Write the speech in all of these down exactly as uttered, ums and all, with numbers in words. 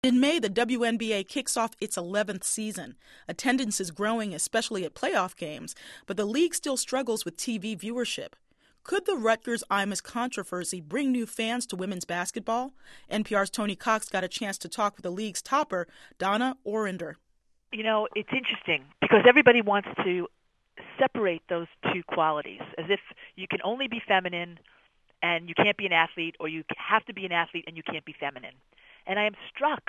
In May, the W N B A kicks off its eleventh season. Attendance is growing, especially at playoff games, but the league still struggles with T V viewership. Could the Rutgers-Imus controversy bring new fans to women's basketball? N P R's Tony Cox got a chance to talk with the league's topper, Donna Orender. You know, it's interesting because everybody wants to separate those two qualities, as if you can only be feminine and you can't be an athlete, or you have to be an athlete and you can't be feminine. And I am struck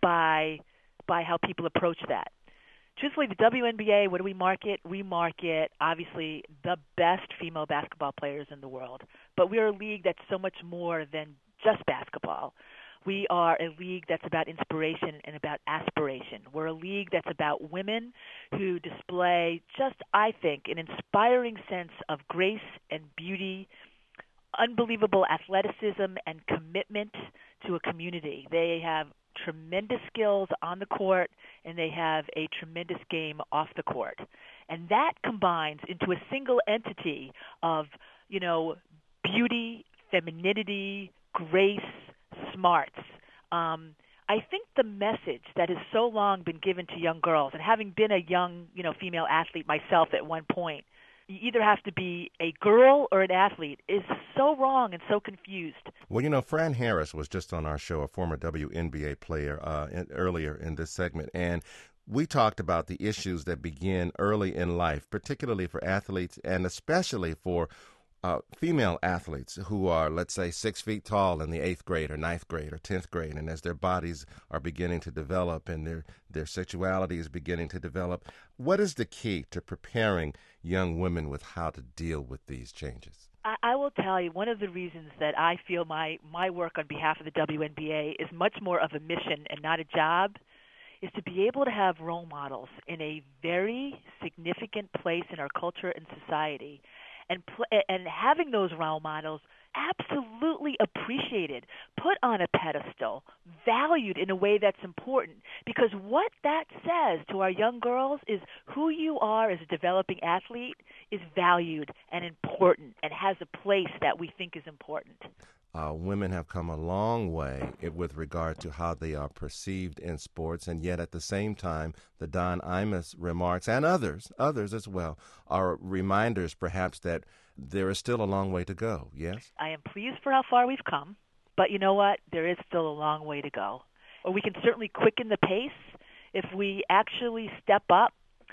by by how people approach that. Truthfully, the W N B A, what do we market? We market, obviously, the best female basketball players in the world. But we're a league that's so much more than just basketball. We are a league that's about inspiration and about aspiration. We're a league that's about women who display just, I think, an inspiring sense of grace and beauty, unbelievable athleticism and commitment to a community. They have tremendous skills on the court, and they have a tremendous game off the court. And that combines into a single entity of, you know, beauty, femininity, grace, smarts. Um, I think the message that has so long been given to young girls, and having been a young, you know, female athlete myself at one point, you either have to be a girl or an athlete, is so wrong and so confused. Well, you know, Fran Harris was just on our show, a former W N B A player, uh, in, earlier in this segment, and we talked about the issues that begin early in life, particularly for athletes and especially for uh, female athletes who are, let's say, six feet tall in the eighth grade or ninth grade or tenth grade, and as their bodies are beginning to develop and their, their sexuality is beginning to develop. What is the key to preparing young women with how to deal with these changes? I, I will tell you, one of the reasons that I feel my, my work on behalf of the W N B A is much more of a mission and not a job is to be able to have role models in a very significant place in our culture and society, and pl- and having those role models absolutely appreciated, put on a pedestal, valued in a way that's important. Because what that says to our young girls is who you are as a developing athlete is valued and important and has a place that we think is important. Uh, women have come a long way with regard to how they are perceived in sports, and yet at the same time, the Don Imus remarks, and others, others as well, are reminders perhaps that there is still a long way to go, yes? I am pleased for how far we've come, but you know what? There is still a long way to go. Or we can certainly quicken the pace if we actually step up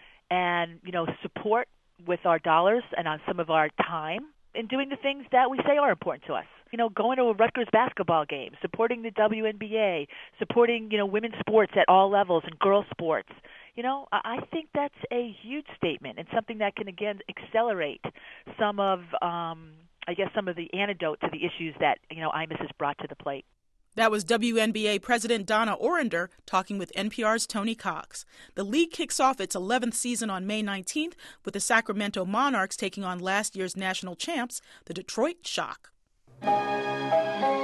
and, you know, support with our dollars and on some of our time in doing the things that we say are important to us. You know, going to a Rutgers basketball game, supporting the W N B A, supporting, you know, women's sports at all levels and girls' sports. You know, I think that's a huge statement and something that can, again, accelerate some of, um, I guess, some of the antidote to the issues that, you know, Imus has brought to the plate. That was W N B A President Donna Orender talking with N P R's Tony Cox. The league kicks off its eleventh season on May nineteenth with the Sacramento Monarchs taking on last year's national champs, the Detroit Shock.